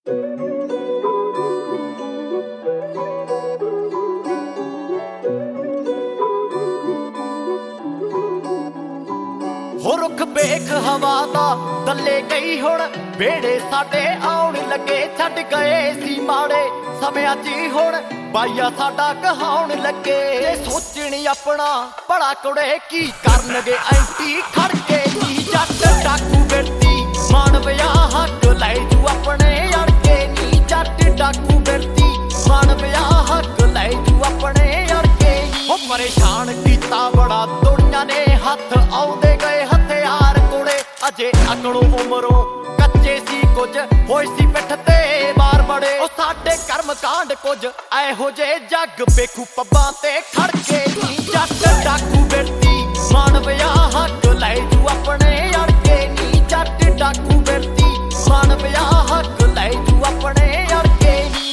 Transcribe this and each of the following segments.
हो रुख बेख हवा दा दले गई हुण बेड़े साडे आउण लगे छड्ड गए सी माड़े समियां च हुण बाइया साडा कहाउण लगे सोचणी अपना बड़ा कुड़े की करनगे एंटी खड़के नी जट डाकू बिरती मानविया हक लै जू अपने अड़के नी जट डाकू बिरती मानविया हक लै जू अपने अड़के हो परेशान कीता बड़ा दुनिया ने हथ आउंदे गए हथियार कोड़े अजे अकड़ों उमरों कच्चे सी कुछ होई सी पिठ ते बार बड़े ओ साडे कर्म कांड कुछ एहो जे जग बेखू पब्बां ते खड़के नी जट डाकू बिरती मानविया हक लै जू अपने अड़के नी जट डाकू बिरती मानविया हक लै जू अपने अड़के नी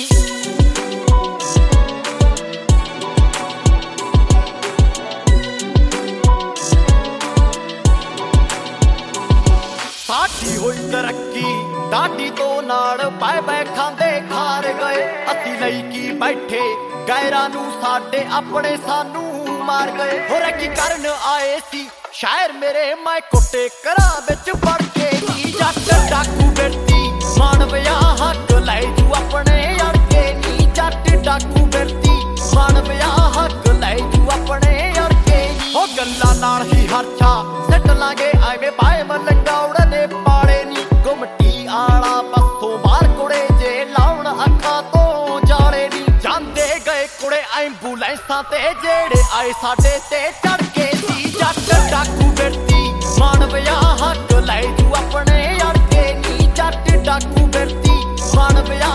साडी होई तरक्की डाडी तो नाड़ पै पै खांदे खार गए असी लई की बैठे गैरां नू साडे अपने सानू मार गए होर की करन आए सी शायर मेरे मैं कुट्टे घरां विच वड़ के नी जट डाकू बिरती मानविया हक लै जू अपने अड़के नी जट डाकू बिरती मानविया हक लै जू अपने अड़के हो गल्लां नाल ही हरछा सिट लांगे एवें पाए मलंगा उड़ने पाड़े नी गुमटी आला बसों बाहर कुड़े जे लाउण अखां तो जाले नी जांदे गए कुड़े एंबूलेंसां ते जेड़े आए साडे ते चढ़ के सी जट डाकू बिरती मानविया हक लै जू अपने अड़के नी जट डाकू बिरती मानविया